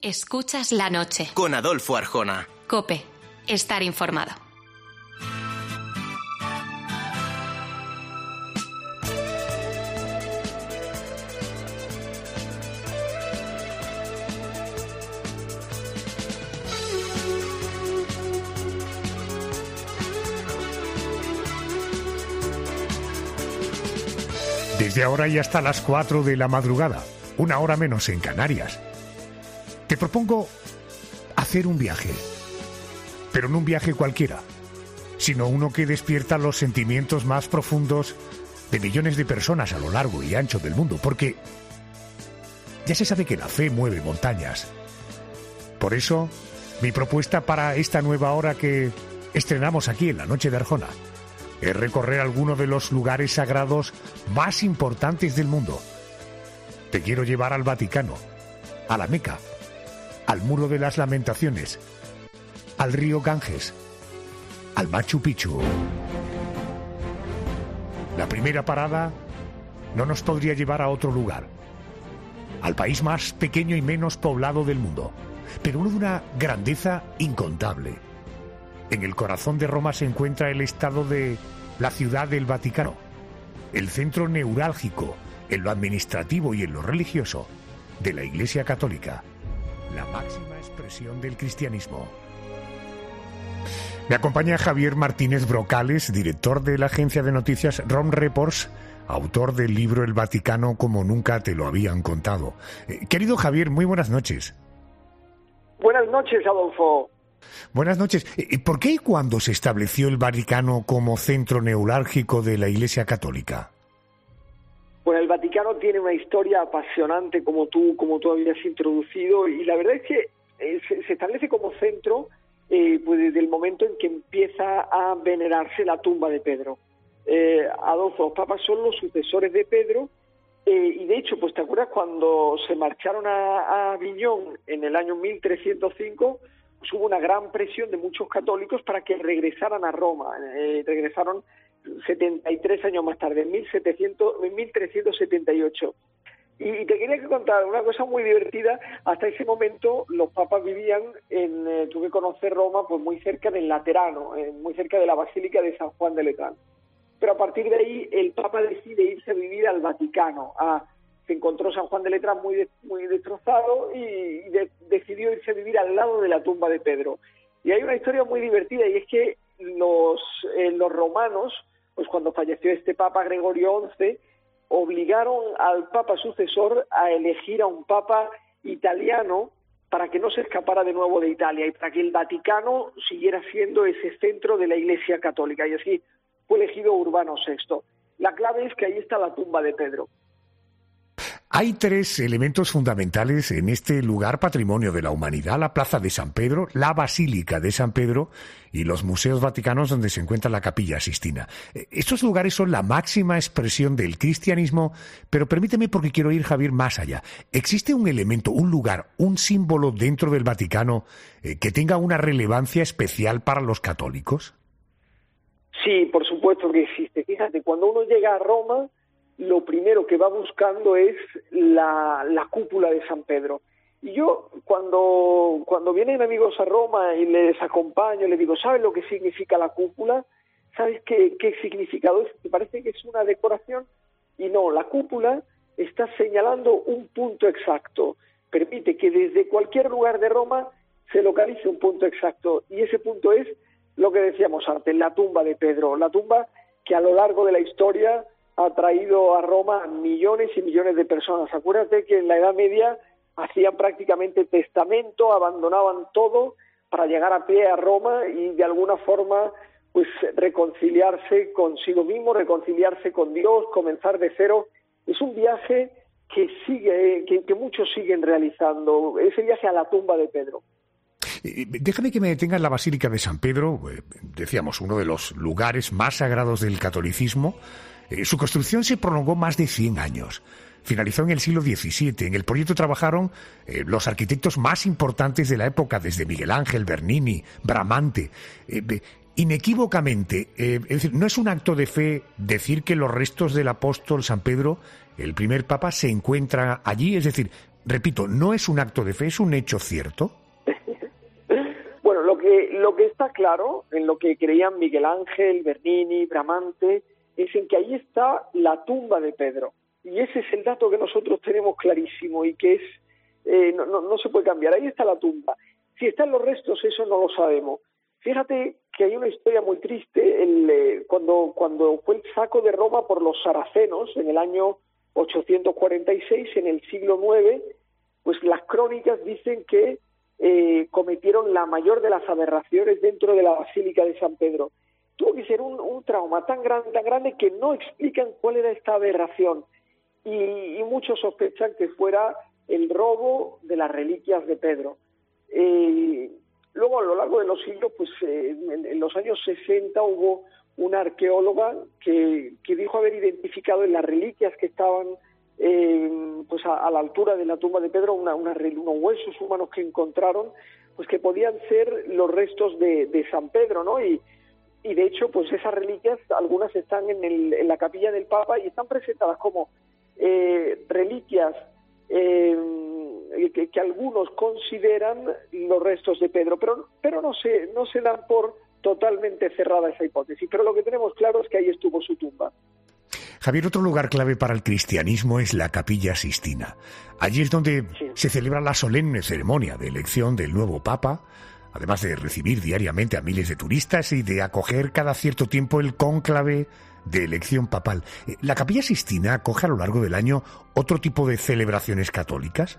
Escuchas la noche. Con Adolfo Arjona. COPE. Estar informado. Desde ahora y hasta las 4 de la madrugada, una hora menos en Canarias. Te propongo hacer un viaje, pero no un viaje cualquiera, sino uno que despierta los sentimientos más profundos de millones de personas a lo largo y ancho del mundo, porque ya se sabe que la fe mueve montañas. Por eso, mi propuesta para esta nueva hora que estrenamos aquí en la Noche de Arjona es recorrer algunos de los lugares sagrados más importantes del mundo. Te quiero llevar al Vaticano, a la Meca, al Muro de las Lamentaciones, al río Ganges, al Machu Picchu. La primera parada no nos podría llevar a otro lugar, al país más pequeño y menos poblado del mundo, pero uno de una grandeza incontable. En el corazón de Roma se encuentra el estado de la Ciudad del Vaticano, el centro neurálgico en lo administrativo y en lo religioso de la Iglesia Católica, la máxima expresión del cristianismo. Me acompaña Javier Martínez Brocales, director de la agencia de noticias Rome Reports, autor del libro El Vaticano como nunca te lo habían contado. Querido Javier, muy buenas noches. Buenas noches, Adolfo. Buenas noches. ¿Por qué y cuándo se estableció el Vaticano como centro neurálgico de la Iglesia Católica? Bueno, el Vaticano tiene una historia apasionante, como tú habías introducido, y la verdad es que se establece como centro pues desde el momento en que empieza a venerarse la tumba de Pedro. Adolfo, los papas son los sucesores de Pedro, y de hecho, pues te acuerdas cuando se marcharon a Aviñón en el año 1305, pues hubo una gran presión de muchos católicos para que regresaran a Roma. Regresaron 73 años más tarde, en 1378. Y te quería contar una cosa muy divertida. Hasta ese momento los papas vivían tuve que conocer Roma, pues muy cerca del Laterano, muy cerca de la Basílica de San Juan de Letrán. Pero a partir de ahí el papa decide irse a vivir al Vaticano. Se encontró San Juan de Letrán muy destrozado y decidió irse a vivir al lado de la tumba de Pedro. Y hay una historia muy divertida, y es que los romanos, pues cuando falleció este papa Gregorio XI, obligaron al papa sucesor a elegir a un papa italiano para que no se escapara de nuevo de Italia y para que el Vaticano siguiera siendo ese centro de la Iglesia Católica. Y así fue elegido Urbano VI. La clave es que ahí está la tumba de Pedro. Hay tres elementos fundamentales en este lugar patrimonio de la humanidad: la Plaza de San Pedro, la Basílica de San Pedro y los museos vaticanos donde se encuentra la Capilla Sixtina. Estos lugares son la máxima expresión del cristianismo, pero permíteme, porque quiero ir, Javier, más allá. ¿Existe un elemento, un lugar, un símbolo dentro del Vaticano que tenga una relevancia especial para los católicos? Sí, por supuesto que existe. Fíjate, cuando uno llega a Roma, lo primero que va buscando es la cúpula de San Pedro. Y yo, cuando vienen amigos a Roma y les acompaño, les digo, ¿sabes lo que significa la cúpula? ¿Sabes qué significado es? ¿Te parece que es una decoración? Y no, la cúpula está señalando un punto exacto. Permite que desde cualquier lugar de Roma se localice un punto exacto. Y ese punto es lo que decíamos antes, la tumba de Pedro. La tumba que a lo largo de la historia ha traído a Roma millones y millones de personas. Acuérdate que en la Edad Media hacían prácticamente testamento, abandonaban todo para llegar a pie a Roma y de alguna forma pues reconciliarse consigo mismo, reconciliarse con Dios, comenzar de cero. Es un viaje que muchos siguen realizando, ese viaje a la tumba de Pedro. Déjame que me detenga en la Basílica de San Pedro, decíamos, uno de los lugares más sagrados del catolicismo. Su construcción se prolongó más de 100 años. Finalizó en el siglo XVII. En el proyecto trabajaron los arquitectos más importantes de la época, desde Miguel Ángel, Bernini, Bramante. Inequívocamente, es decir, no es un acto de fe decir que los restos del apóstol San Pedro, el primer papa, se encuentran allí. Es decir, repito, no es un acto de fe, es un hecho cierto. Bueno, lo que está claro, en lo que creían Miguel Ángel, Bernini, Bramante, es en que ahí está la tumba de Pedro. Y ese es el dato que nosotros tenemos clarísimo y que no se puede cambiar. Ahí está la tumba. Si están los restos, eso no lo sabemos. Fíjate que hay una historia muy triste. Cuando fue el saco de Roma por los saracenos en el año 846, en el siglo IX, pues las crónicas dicen que cometieron la mayor de las aberraciones dentro de la Basílica de San Pedro. Tuvo que ser un trauma tan grande que no explican cuál era esta aberración. Y muchos sospechan que fuera el robo de las reliquias de Pedro. Luego, a lo largo de los siglos, pues en los años 60 hubo una arqueóloga que dijo haber identificado en las reliquias que estaban pues a la altura de la tumba de Pedro unos huesos humanos que encontraron, pues que podían ser los restos de San Pedro, ¿no? Y de hecho, pues esas reliquias, algunas están en la capilla del Papa y están presentadas como reliquias que algunos consideran los restos de Pedro, pero no se dan por totalmente cerrada esa hipótesis. Pero lo que tenemos claro es que ahí estuvo su tumba. Javier, otro lugar clave para el cristianismo es la Capilla Sixtina. Allí es donde se celebra la solemne ceremonia de elección del nuevo Papa, además de recibir diariamente a miles de turistas y de acoger cada cierto tiempo el cónclave de elección papal. ¿La Capilla Sixtina acoge a lo largo del año otro tipo de celebraciones católicas?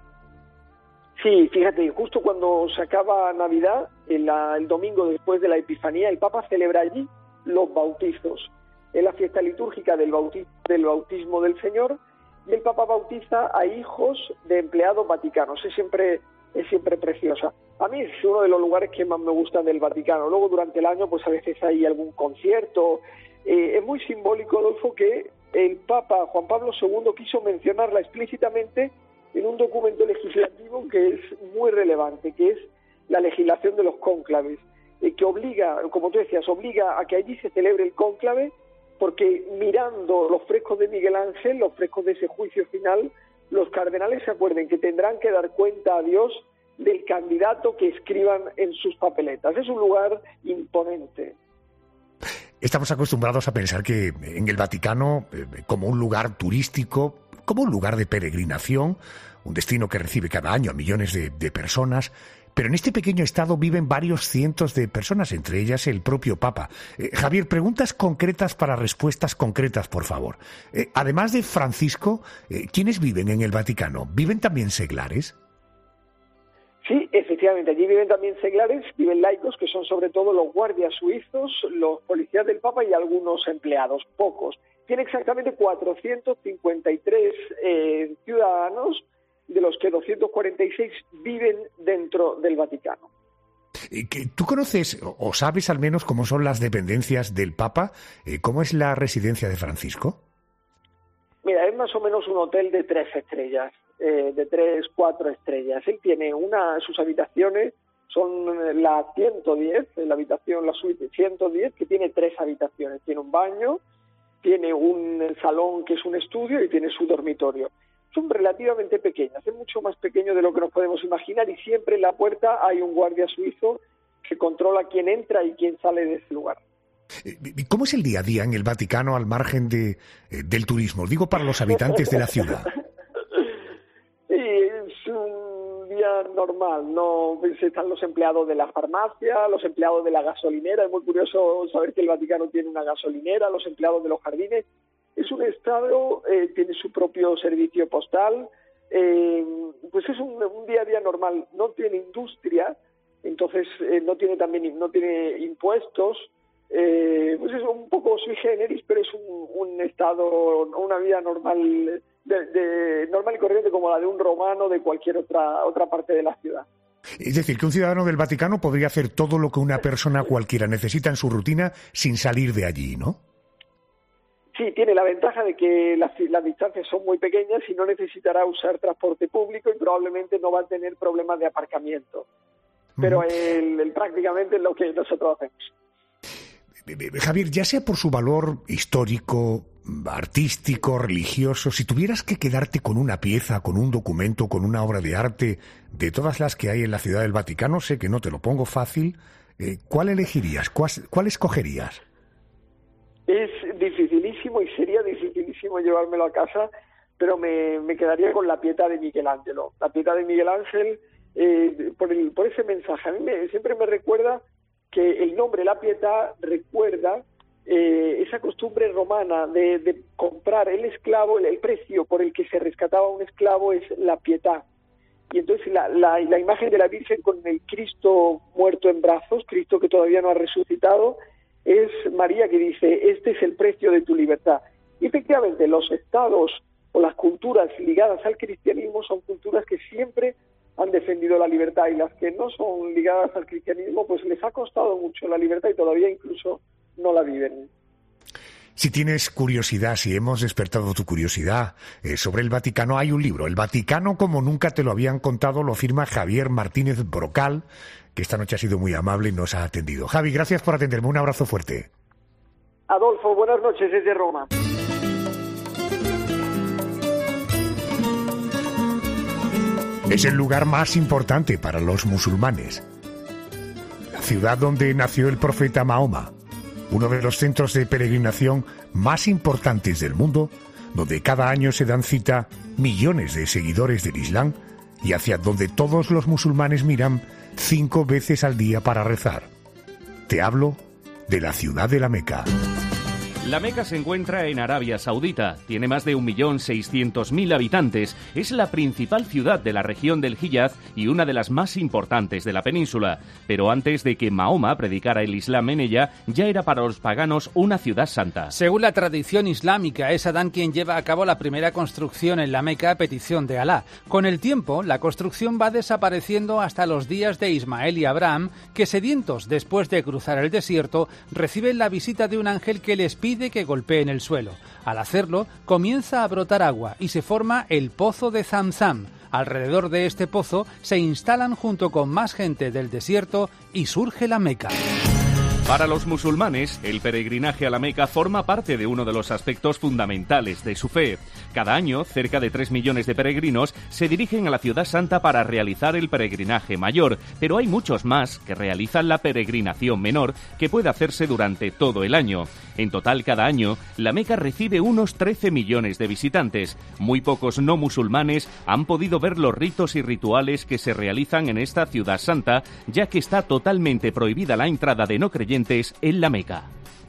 Sí, fíjate, justo cuando se acaba Navidad, el domingo después de la Epifanía, el Papa celebra allí los bautizos. Es la fiesta litúrgica del bautismo del Señor, y el Papa bautiza a hijos de empleados vaticanos. Es siempre preciosa. A mí es uno de los lugares que más me gustan del Vaticano. Luego, durante el año, pues a veces hay algún concierto. Es muy simbólico, Adolfo, que el Papa Juan Pablo II quiso mencionarla explícitamente en un documento legislativo que es muy relevante, que es la legislación de los cónclaves, que obliga, como tú decías, obliga a que allí se celebre el cónclave, porque mirando los frescos de Miguel Ángel, los frescos de ese juicio final, los cardenales se acuerden que tendrán que dar cuenta a Dios del candidato que escriban en sus papeletas. Es un lugar imponente. Estamos acostumbrados a pensar que en el Vaticano, como un lugar turístico, como un lugar de peregrinación, un destino que recibe cada año a millones de personas, pero en este pequeño estado viven varios cientos de personas, entre ellas el propio Papa. Javier, preguntas concretas para respuestas concretas, por favor. Además de Francisco, ¿quiénes viven en el Vaticano? ¿Viven también seglares? Sí, efectivamente, allí viven también seglares, viven laicos, que son sobre todo los guardias suizos, los policías del Papa y algunos empleados, pocos. Tiene exactamente 453 ciudadanos, de los que 246 viven dentro del Vaticano. ¿Tú conoces o sabes al menos cómo son las dependencias del Papa? ¿Cómo es la residencia de Francisco? Mira, es más o menos un hotel de 3 estrellas, de 3, 4 estrellas. Él tiene sus habitaciones, son la 110, la suite 110, que tiene 3 habitaciones. Tiene un baño, tiene un salón que es un estudio y tiene su dormitorio. Son relativamente pequeñas, es mucho más pequeño de lo que nos podemos imaginar, y siempre en la puerta hay un guardia suizo que controla quién entra y quién sale de ese lugar. ¿Cómo es el día a día en el Vaticano al margen del turismo? Digo, para los habitantes de la ciudad. Sí, es un día normal, ¿no? Están los empleados de la farmacia, los empleados de la gasolinera. Es muy curioso saber que el Vaticano tiene una gasolinera, los empleados de los jardines. Es un estado, tiene su propio servicio postal, pues es un día a día normal. No tiene industria, entonces no tiene impuestos, pues es un poco sui generis, pero es un estado, una vida normal, normal y corriente, como la de un romano de cualquier otra parte de la ciudad. Es decir, que un ciudadano del Vaticano podría hacer todo lo que una persona cualquiera necesita en su rutina sin salir de allí, ¿no? Sí, tiene la ventaja de que las distancias son muy pequeñas y no necesitará usar transporte público y probablemente no va a tener problemas de aparcamiento. Pero prácticamente es lo que nosotros hacemos. Javier, ya sea por su valor histórico, artístico, religioso, si tuvieras que quedarte con una pieza, con un documento, con una obra de arte, de todas las que hay en la Ciudad del Vaticano, sé que no te lo pongo fácil, ¿cuál elegirías? ¿Cuál escogerías? Es dificilísimo y sería dificilísimo llevármelo a casa, pero me quedaría con la Pietà de Miguel Ángel. La Pietà de Miguel Ángel, por ese mensaje. A mí siempre me recuerda que el nombre La Pietà recuerda esa costumbre romana de comprar el esclavo, el precio por el que se rescataba un esclavo es la Pietà. Y entonces la imagen de la Virgen con el Cristo muerto en brazos, Cristo que todavía no ha resucitado, es María que dice, este es el precio de tu libertad. Y efectivamente los estados o las culturas ligadas al cristianismo son culturas que siempre han defendido la libertad, y las que no son ligadas al cristianismo pues les ha costado mucho la libertad y todavía incluso no la viven. Si tienes curiosidad, si hemos despertado tu curiosidad sobre el Vaticano, hay un libro, El Vaticano como nunca te lo habían contado, lo firma Javier Martínez Brocal, que esta noche ha sido muy amable y nos ha atendido. Javi, gracias por atenderme, un abrazo fuerte. Adolfo, buenas noches desde Roma. Es el lugar más importante para los musulmanes. La ciudad donde nació el profeta Mahoma, uno de los centros de peregrinación más importantes del mundo, donde cada año se dan cita millones de seguidores del Islam y hacia donde todos los musulmanes miran 5 veces al día para rezar. Te hablo de la ciudad de la Meca. La Meca se encuentra en Arabia Saudita, tiene más de 1.600.000 habitantes, es la principal ciudad de la región del Hiyaz y una de las más importantes de la península. Pero antes de que Mahoma predicara el Islam en ella, ya era para los paganos una ciudad santa. Según la tradición islámica, es Adán quien lleva a cabo la primera construcción en la Meca a petición de Alá. Con el tiempo, la construcción va desapareciendo hasta los días de Ismael y Abraham, que sedientos después de cruzar el desierto, reciben la visita de un ángel que les pide que golpeen el suelo. Al hacerlo, comienza a brotar agua y se forma el pozo de Zamzam. Alrededor de este pozo se instalan junto con más gente del desierto y surge la Meca. Para los musulmanes, el peregrinaje a la Meca forma parte de uno de los aspectos fundamentales de su fe. Cada año, cerca de 3 millones de peregrinos se dirigen a la Ciudad Santa para realizar el peregrinaje mayor, pero hay muchos más que realizan la peregrinación menor, que puede hacerse durante todo el año. En total, cada año, la Meca recibe unos 13 millones de visitantes. Muy pocos no musulmanes han podido ver los ritos y rituales que se realizan en esta Ciudad Santa, ya que está totalmente prohibida la entrada de no creyentes en la Meca.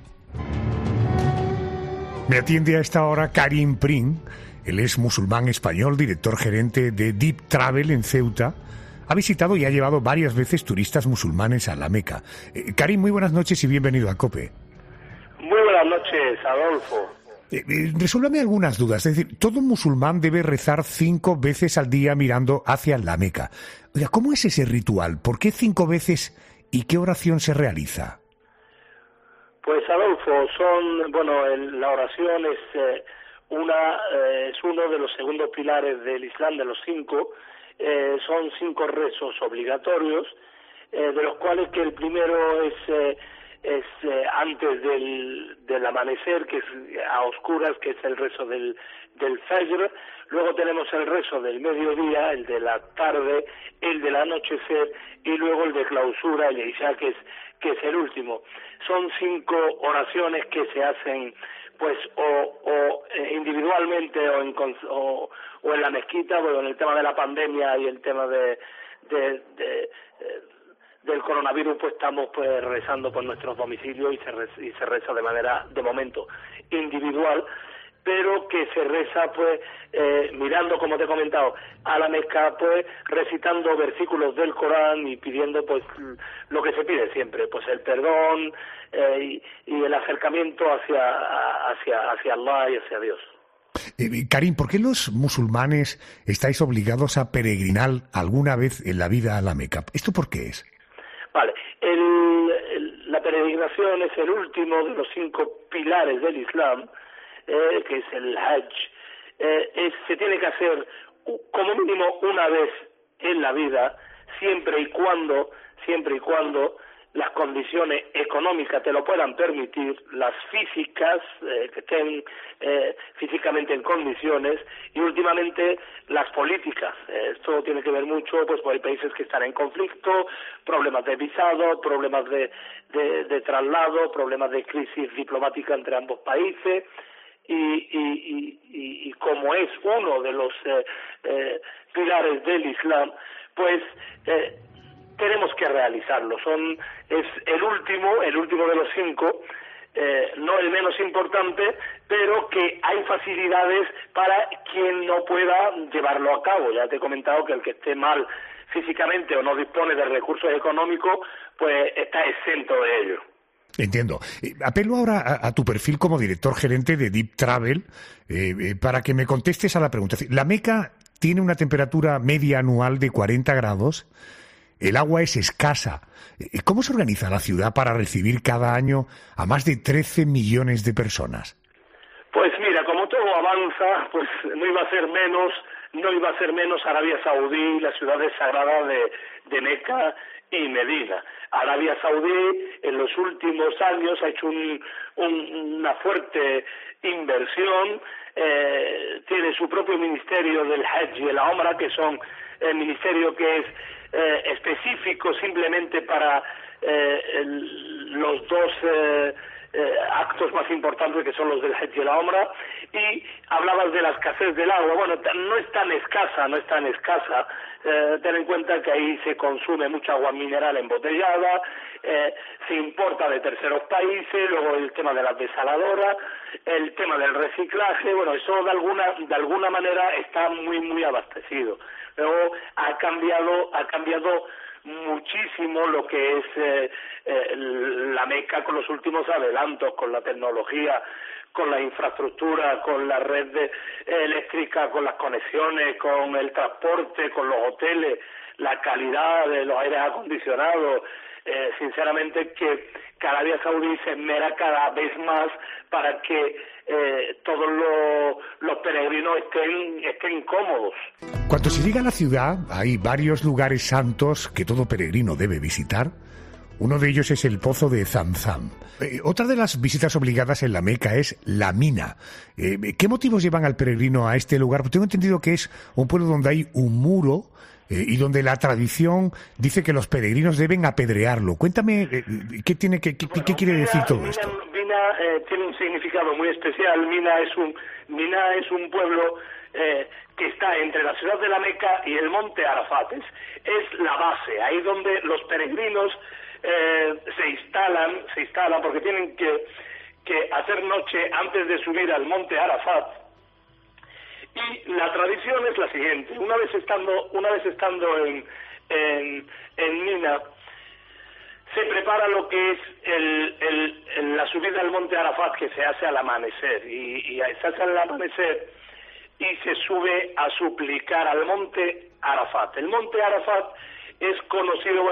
Me atiende a esta hora Karim Prim. Él es musulmán español, director gerente de Deep Travel en Ceuta. Ha visitado y ha llevado varias veces turistas musulmanes a la Meca. Karim, muy buenas noches y bienvenido a COPE. Muy buenas noches, Adolfo. Resuélvame algunas dudas. Es decir, todo musulmán debe rezar 5 veces al día mirando hacia la Meca. Oiga, ¿cómo es ese ritual? ¿Por qué 5 veces y qué oración se realiza? Pues Adolfo, la oración es uno de los segundos pilares del Islam, de los 5. Son 5 rezos obligatorios, de los cuales que el primero es antes del amanecer, que es a oscuras, que es el rezo del Fajr. Luego tenemos el rezo del mediodía, el de la tarde, el del anochecer y luego el de clausura, el Isha, que es el último. Son 5 oraciones que se hacen pues o individualmente o en la mezquita. Bueno, en el tema de la pandemia y el tema del coronavirus, pues estamos pues rezando por nuestros domicilios y se reza de manera, de momento, individual, pero que se reza pues mirando, como te he comentado, a la Meca, pues recitando versículos del Corán y pidiendo pues lo que se pide siempre, pues el perdón y el acercamiento hacia Allah y hacia Dios. Karim, ¿por qué los musulmanes estáis obligados a peregrinar alguna vez en la vida a la Meca? ¿Esto por qué es? Vale, la peregrinación es el último de los 5 pilares del Islam, que es el Hajj. Se tiene que hacer como mínimo una vez en la vida, siempre y cuando las condiciones económicas te lo puedan permitir, las físicas, que estén físicamente en condiciones, y últimamente las políticas. Esto tiene que ver mucho, pues hay países que están en conflicto, problemas de visado, problemas de traslado, problemas de crisis diplomática entre ambos países, y como es uno de los pilares del Islam, pues tenemos que realizarlo. Es el último de los 5, no el menos importante, pero que hay facilidades para quien no pueda llevarlo a cabo. Ya te he comentado que el que esté mal físicamente o no dispone de recursos económicos, pues está exento de ello. Entiendo. Apelo ahora a tu perfil como director gerente de Deep Travel para que me contestes a la pregunta. La Meca tiene una temperatura media anual de 40 grados. El agua es escasa. ¿Cómo se organiza la ciudad para recibir cada año a más de 13 millones de personas? Pues mira, como todo avanza, pues no iba a ser menos Arabia Saudí, las ciudades sagradas de Meca y Medina. Arabia Saudí en los últimos años ha hecho una fuerte inversión, tiene su propio ministerio del Hajj y la Umra, que son el ministerio que es específico simplemente para los dos actos más importantes, que son los del Hajj y la Umra. Y hablabas de la escasez del agua. Bueno, no es tan escasa. Ten en cuenta que ahí se consume mucha agua mineral embotellada, se importa de terceros países, luego el tema de las desaladoras, el tema del reciclaje. Bueno, eso de alguna manera está muy abastecido. Luego ha cambiado muchísimo lo que es la Meca con los últimos adelantos, con la tecnología, con la infraestructura, con la red eléctrica, con las conexiones, con el transporte, con los hoteles, la calidad de los aires acondicionados. Sinceramente que Arabia Saudí se esmera cada vez más para que todos los peregrinos estén cómodos. Cuando se llega a la ciudad hay varios lugares santos que todo peregrino debe visitar. Uno de ellos es el Pozo de Zamzam. Otra de las visitas obligadas en la Meca es la Mina. ¿Qué motivos llevan al peregrino a este lugar? Tengo entendido que es un pueblo donde hay un muro y donde la tradición dice que los peregrinos deben apedrearlo. Cuéntame, ¿qué quiere decir todo esto? Mina tiene un significado muy especial. Mina es un pueblo que está entre la ciudad de la Meca y el monte Arafat. Es la base, ahí donde los peregrinos se instalan porque tienen que hacer noche antes de subir al monte Arafat. Y la tradición es la siguiente: una vez estando en Mina, se prepara lo que es la subida al monte Arafat, que se hace al amanecer, y se hace al amanecer y se sube a suplicar al monte Arafat. El monte Arafat es conocido,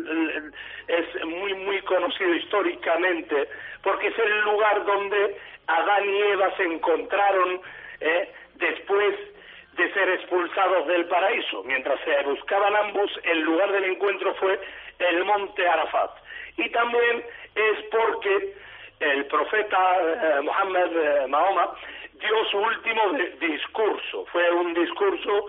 es muy conocido históricamente, porque es el lugar donde Adán y Eva se encontraron después de ser expulsados del paraíso. Mientras se buscaban ambos, el lugar del encuentro fue el monte Arafat. Y también es porque el profeta Mahoma dio su último discurso. Fue un discurso,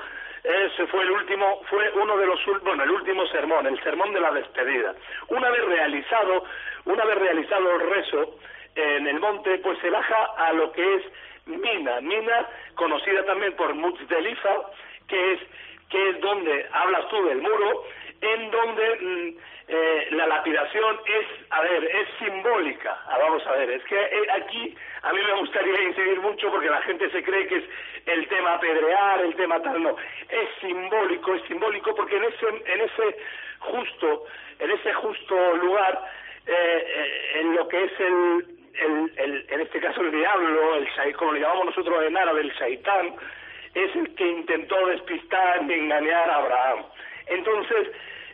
el último sermón, el sermón de la despedida. Una vez realizado el rezo en el monte, pues se baja a lo que es Mina, conocida también por Muzdelifa, que es donde hablas tú del muro, en donde la lapidación es simbólica. Vamos a ver, es que aquí a mí me gustaría incidir mucho, porque la gente se cree que es el tema apedrear, el tema tal. No, es simbólico porque en ese justo lugar, en lo que es en este caso el diablo, como le llamamos nosotros en árabe, el shaitán, es el que intentó despistar y engañar a Abraham. Entonces,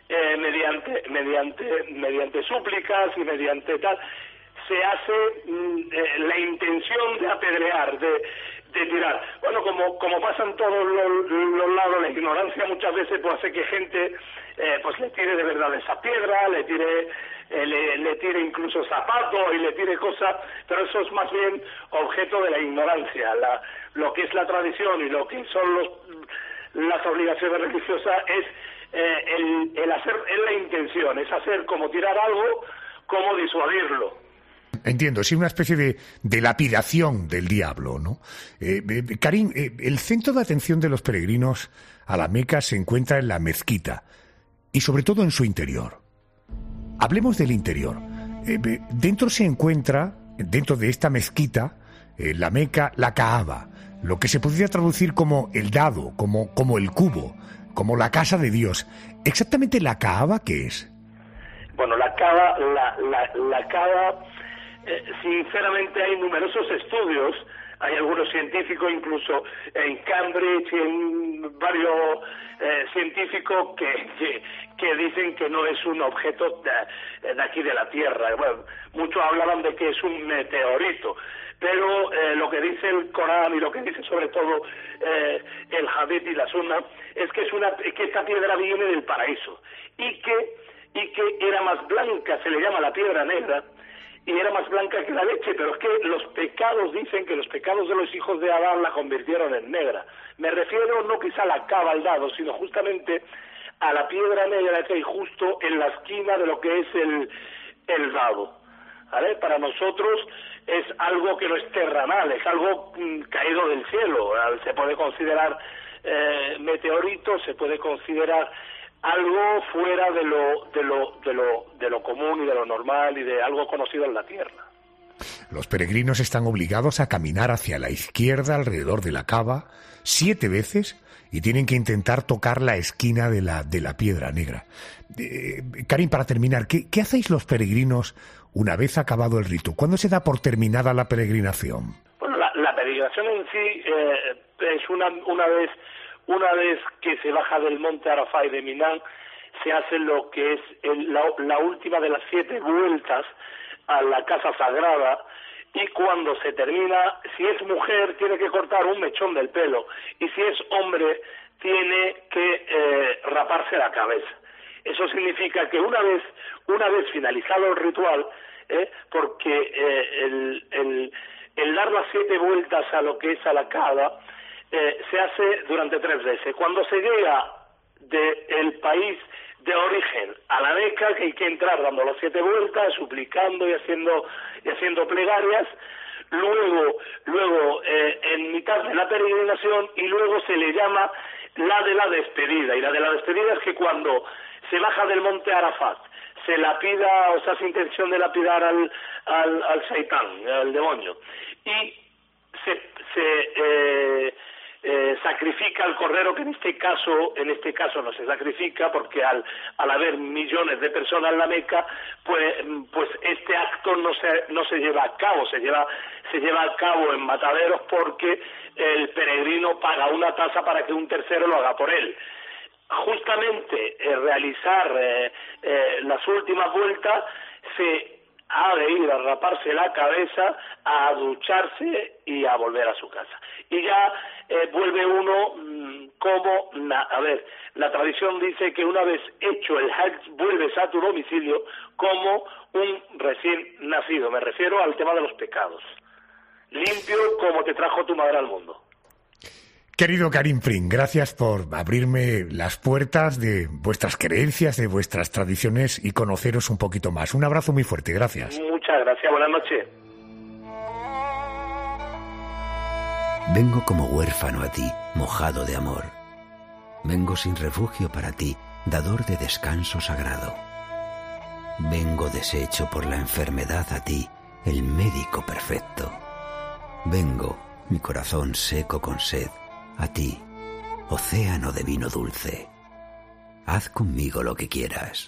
mediante súplicas y mediante tal, se hace la intención de apedrear, de tirar. Bueno, como pasa en todos los lados, la ignorancia muchas veces pues hace que gente pues le tire de verdad esa piedra, le tire le tire incluso zapatos y le tire cosas, pero eso es más bien objeto de la ignorancia. Lo que es la tradición y lo que son las obligaciones religiosas es el hacer, es la intención, es hacer como tirar algo, como disuadirlo. Entiendo, es una especie de lapidación del diablo, ¿no? Karim, el centro de atención de los peregrinos a la Meca se encuentra en la mezquita y sobre todo en su interior. Hablemos del interior. Dentro se encuentra, dentro de esta mezquita, la Meca, la Kaaba, lo que se podría traducir como el dado, como el cubo, como la casa de Dios. ¿Exactamente la Kaaba qué es? Bueno, la Kaaba, sinceramente hay numerosos estudios, hay algunos científicos, incluso en Cambridge y en varios científicos que dicen que no es un objeto de aquí de la Tierra. Bueno, muchos hablaban de que es un meteorito, pero lo que dice el Corán y lo que dice sobre todo el Hadith y la Sunna es que esta piedra viene del paraíso y que era más blanca, se le llama la piedra negra, y era más blanca que la leche, pero es que los pecados, dicen que los pecados de los hijos de Adán la convirtieron en negra. Me refiero no quizá a la Kaaba, al dado, sino justamente a la piedra negra que hay justo en la esquina de lo que es el dado, ¿vale? Para nosotros es algo que no es terrenal, es algo caído del cielo. Se puede considerar meteorito, se puede considerar algo fuera de lo común y de lo normal y de algo conocido en la tierra. Los peregrinos están obligados a caminar hacia la izquierda alrededor de la Kaaba 7 veces y tienen que intentar tocar la esquina de la piedra negra. Karim, para terminar, ¿qué hacéis los peregrinos una vez acabado el rito? ¿Cuándo se da por terminada la peregrinación? Bueno, la peregrinación en sí es una vez que se baja del monte Arafat y de Miná, se hace lo que es la última de las 7 vueltas a la casa sagrada, y cuando se termina, si es mujer tiene que cortar un mechón del pelo y si es hombre tiene que raparse la cabeza. Eso significa que una vez finalizado el ritual, porque el dar las 7 vueltas a lo que es a la Kaaba se hace durante 3 veces. Cuando se llega del país de origen a la Meca, que hay que entrar dando las 7 vueltas, suplicando y haciendo plegarias, luego en mitad de la peregrinación, y luego se le llama la de la despedida, y la de la despedida es que cuando se baja del monte Arafat, se lapida, o se hace intención de lapidar al Shaitán, al demonio, y se sacrifica al cordero, que en este caso no se sacrifica, porque al haber millones de personas en la Meca, pues este acto no se lleva a cabo, se lleva a cabo en mataderos, porque el peregrino paga una tasa para que un tercero lo haga por él. Justamente realizar las últimas vueltas, se ha de ir a raparse la cabeza, a ducharse y a volver a su casa. Y ya vuelve uno la tradición dice que una vez hecho el Hajj vuelves a tu domicilio como un recién nacido. Me refiero al tema de los pecados. Limpio como te trajo tu madre al mundo. Querido Karim Frink, gracias por abrirme las puertas de vuestras creencias, de vuestras tradiciones y conoceros un poquito más. Un abrazo muy fuerte, gracias. Muchas gracias, buenas noches. Vengo como huérfano a ti, mojado de amor. Vengo sin refugio para ti, dador de descanso sagrado. Vengo deshecho por la enfermedad a ti, el médico perfecto. Vengo, mi corazón seco con sed, a ti, océano de vino dulce. Haz conmigo lo que quieras.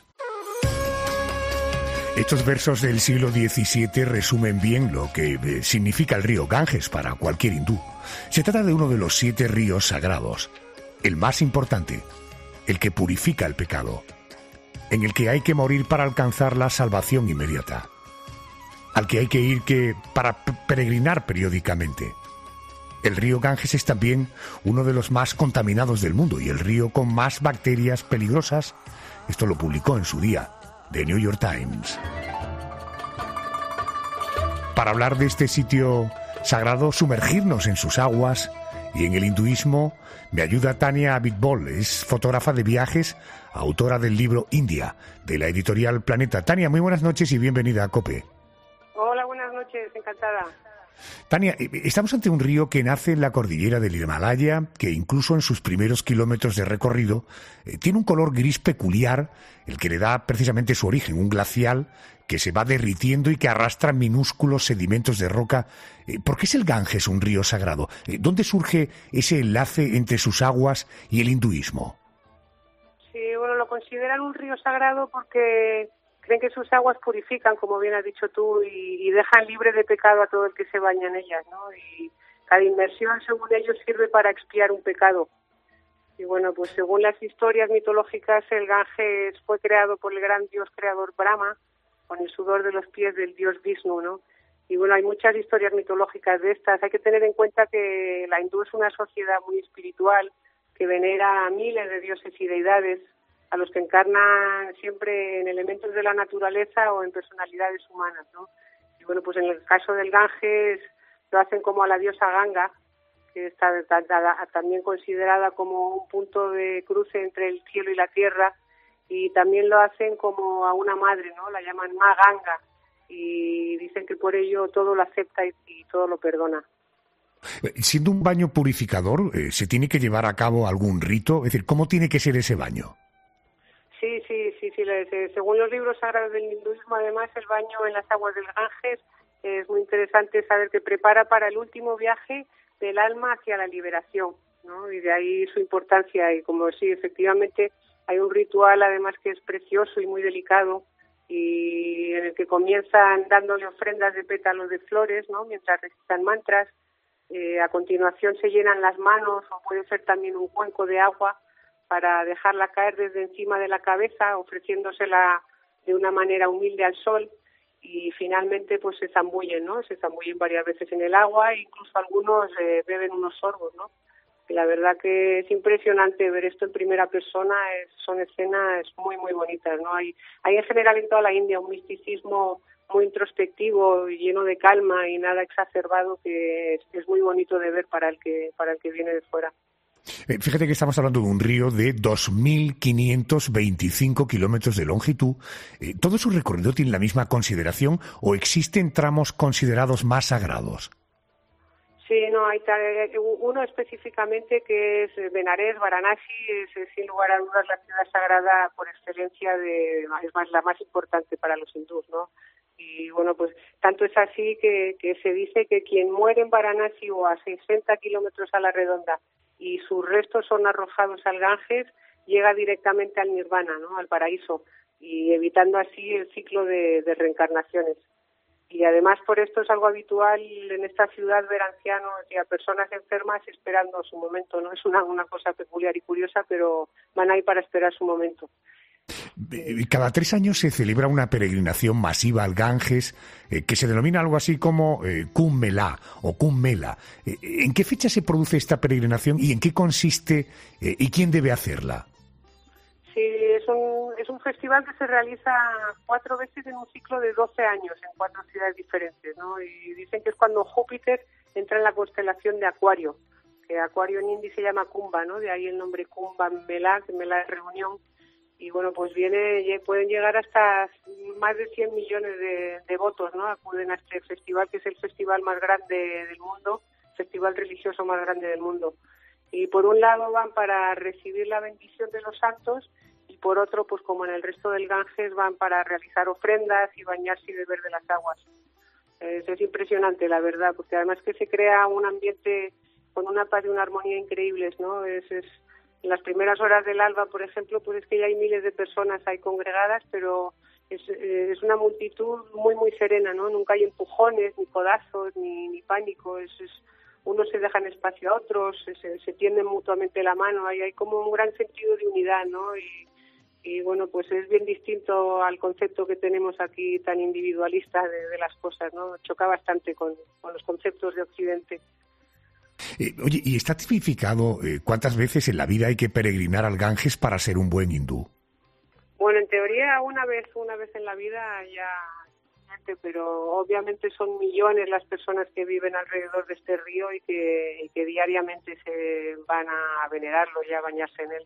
Estos versos del siglo XVII resumen bien lo que significa el río Ganges para cualquier hindú. Se trata de uno de los 7 ríos sagrados, el más importante, el que purifica el pecado, en el que hay que morir para alcanzar la salvación inmediata, al que hay que ir para peregrinar periódicamente. El río Ganges es también uno de los más contaminados del mundo y el río con más bacterias peligrosas. Esto lo publicó en su día The New York Times. Para hablar de este sitio sagrado, sumergirnos en sus aguas y en el hinduismo, me ayuda Tania Abitbol, es fotógrafa de viajes, autora del libro India, de la editorial Planeta. Tania, muy buenas noches y bienvenida a COPE. Hola, buenas noches, encantada. Tania, estamos ante un río que nace en la cordillera del Himalaya, que incluso en sus primeros kilómetros de recorrido tiene un color gris peculiar, el que le da precisamente su origen, un glacial que se va derritiendo y que arrastra minúsculos sedimentos de roca. ¿Por qué es el Ganges un río sagrado? ¿Dónde surge ese enlace entre sus aguas y el hinduismo? Sí, bueno, lo consideran un río sagrado porque creen que sus aguas purifican, como bien has dicho tú, y dejan libre de pecado a todo el que se baña en ellas, ¿no? Y cada inmersión, según ellos, sirve para expiar un pecado. Y bueno, pues según las historias mitológicas, el Ganges fue creado por el gran dios creador Brahma, con el sudor de los pies del dios Vishnu, ¿no? Y bueno, hay muchas historias mitológicas de estas. Hay que tener en cuenta que la hindú es una sociedad muy espiritual, que venera a miles de dioses y deidades, a los que encarnan siempre en elementos de la naturaleza o en personalidades humanas, ¿no? Y bueno, pues en el caso del Ganges lo hacen como a la diosa Ganga, que está también considerada como un punto de cruce entre el cielo y la tierra, y también lo hacen como a una madre, ¿no? La llaman Ma Ganga, y dicen que por ello todo lo acepta y todo lo perdona. Siendo un baño purificador, ¿se tiene que llevar a cabo algún rito? Es decir, ¿cómo tiene que ser ese baño? Sí. Según los libros sagrados del hinduismo, además, el baño en las aguas del Ganges es muy interesante saber que prepara para el último viaje del alma hacia la liberación, ¿no? Y de ahí su importancia. Y como sí, efectivamente, hay un ritual, además, que es precioso y muy delicado, y en el que comienzan dándole ofrendas de pétalos de flores, ¿no? Mientras recitan mantras. A continuación se llenan las manos, o puede ser también un cuenco de agua, para dejarla caer desde encima de la cabeza, ofreciéndosela de una manera humilde al sol, y finalmente pues se zambullen, ¿no? Se zambullen varias veces en el agua, e incluso algunos beben unos sorbos, ¿no? Y la verdad que es impresionante ver esto en primera persona, son escenas muy, muy bonitas, ¿no? Hay en general en toda la India un misticismo muy introspectivo, lleno de calma y nada exacerbado, que es muy bonito de ver para el que viene de fuera. Fíjate que estamos hablando de un río de 2.525 kilómetros de longitud. ¿Todo su recorrido tiene la misma consideración o existen tramos considerados más sagrados? Sí, no, hay uno específicamente que es Benares, Varanasi, es sin lugar a dudas la ciudad sagrada por excelencia, es más la más importante para los hindús, ¿no? Y bueno, pues tanto es así que se dice que quien muere en Varanasi o a 60 kilómetros a la redonda y sus restos son arrojados al Ganges, llega directamente al nirvana, ¿no? Al paraíso, y evitando así el ciclo de reencarnaciones. Y además por esto es algo habitual en esta ciudad ver ancianos y a personas enfermas esperando su momento, ¿no? Es una cosa peculiar y curiosa, pero van ahí para esperar su momento. Cada 3 años se celebra una peregrinación masiva al Ganges que se denomina algo así como Kumbh Mela o Kumbh Mela. ¿En qué fecha se produce esta peregrinación y en qué consiste y quién debe hacerla? Sí, es un festival que se realiza 4 veces en un ciclo de 12 años en 4 ciudades diferentes, ¿no? Y dicen que es cuando Júpiter entra en la constelación de Acuario, que Acuario en hindi se llama Kumbha, ¿no? De ahí el nombre Kumbh Mela, que Mela es reunión. Y bueno, pues pueden llegar hasta más de 100 millones de devotos, ¿no? Acuden a este festival, que es el festival más grande del mundo, festival religioso más grande del mundo. Y por un lado van para recibir la bendición de los santos, y por otro, pues como en el resto del Ganges, van para realizar ofrendas y bañarse y beber de las aguas. Es impresionante, la verdad, porque además que se crea un ambiente con una paz y una armonía increíbles, ¿no? En las primeras horas del alba, por ejemplo, pues es que ya hay miles de personas ahí congregadas, pero es una multitud muy, muy serena, ¿no? Nunca hay empujones, ni codazos, ni pánico. Unos se dejan espacio a otros, se tienden mutuamente la mano, hay como un gran sentido de unidad, ¿no? Y bueno, pues es bien distinto al concepto que tenemos aquí tan individualista de las cosas, ¿no? Choca bastante con los conceptos de Occidente. Oye, ¿y está tipificado cuántas veces en la vida hay que peregrinar al Ganges para ser un buen hindú? Bueno, en teoría una vez en la vida ya, pero obviamente son millones las personas que viven alrededor de este río y que diariamente se van a venerarlo y a bañarse en él.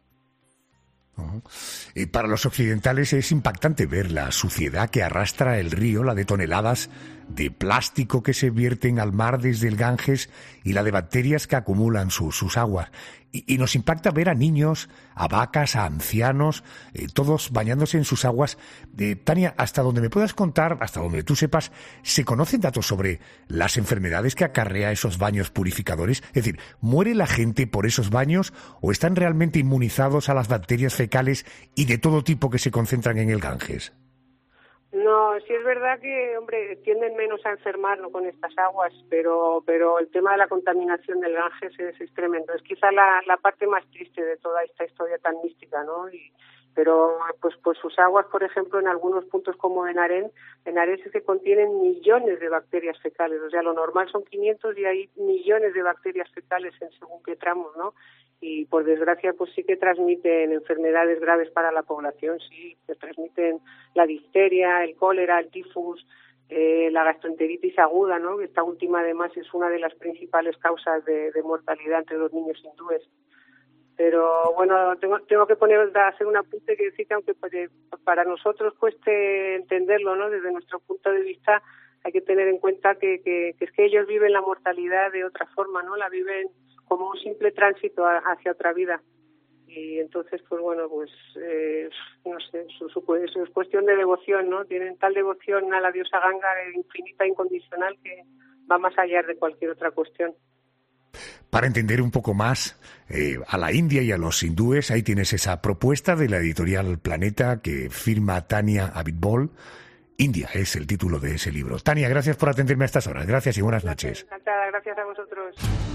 Para los occidentales es impactante ver la suciedad que arrastra el río, la de toneladas de plástico que se vierten al mar desde el Ganges y la de bacterias que acumulan sus aguas. Y nos impacta ver a niños, a vacas, a ancianos, todos bañándose en sus aguas. Tania, hasta donde me puedas contar, hasta donde tú sepas, ¿se conocen datos sobre las enfermedades que acarrea esos baños purificadores? Es decir, ¿muere la gente por esos baños o están realmente inmunizados a las bacterias fecales y de todo tipo que se concentran en el Ganges? No, sí es verdad que, hombre, tienden menos a enfermar, ¿no?, con estas aguas, pero el tema de la contaminación del Ganges es tremendo. Es quizá la parte más triste de toda esta historia tan mística, ¿no? Pero pues sus aguas, por ejemplo, en algunos puntos como en Arén es que contienen millones de bacterias fecales. O sea, lo normal son 500 y hay millones de bacterias fecales en según qué tramos, ¿no? Y por desgracia pues sí que transmiten enfermedades graves para la población, sí, que transmiten la difteria, el cólera, el tifus, la gastroenteritis aguda, ¿no? Que esta última además es una de las principales causas de mortalidad entre los niños hindúes. Pero bueno, tengo que hacer un apunte que decir que aunque para nosotros cueste entenderlo, ¿no?, desde nuestro punto de vista hay que tener en cuenta que es que ellos viven la mortalidad de otra forma, ¿no? La viven como un simple tránsito hacia otra vida. Y entonces, pues bueno, pues no sé, su es cuestión de devoción, ¿no? Tienen tal devoción a la diosa Ganga infinita, incondicional, que va más allá de cualquier otra cuestión. Para entender un poco más a la India y a los hindúes, ahí tienes esa propuesta de la editorial Planeta que firma Tania Abitbol. India es el título de ese libro. Tania, gracias por atenderme a estas horas. Gracias y buenas noches. Encantada, gracias a vosotros.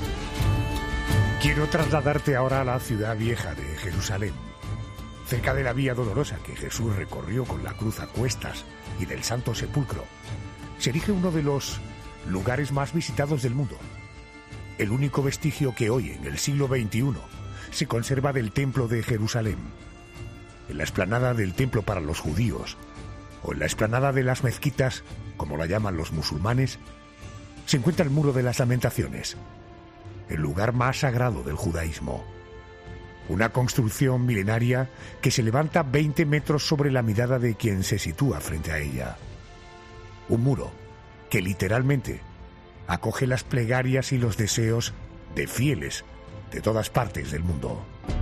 Quiero trasladarte ahora a la ciudad vieja de Jerusalén, cerca de la Vía Dolorosa que Jesús recorrió con la cruz a cuestas y del Santo Sepulcro. Se erige uno de los lugares más visitados del mundo. El único vestigio que hoy, en el siglo XXI, se conserva del Templo de Jerusalén. En la explanada del Templo para los judíos, o en la explanada de las mezquitas, como la llaman los musulmanes, se encuentra el Muro de las Lamentaciones, el lugar más sagrado del judaísmo. Una construcción milenaria que se levanta 20 metros sobre la mirada de quien se sitúa frente a ella. Un muro que literalmente acoge las plegarias y los deseos de fieles de todas partes del mundo.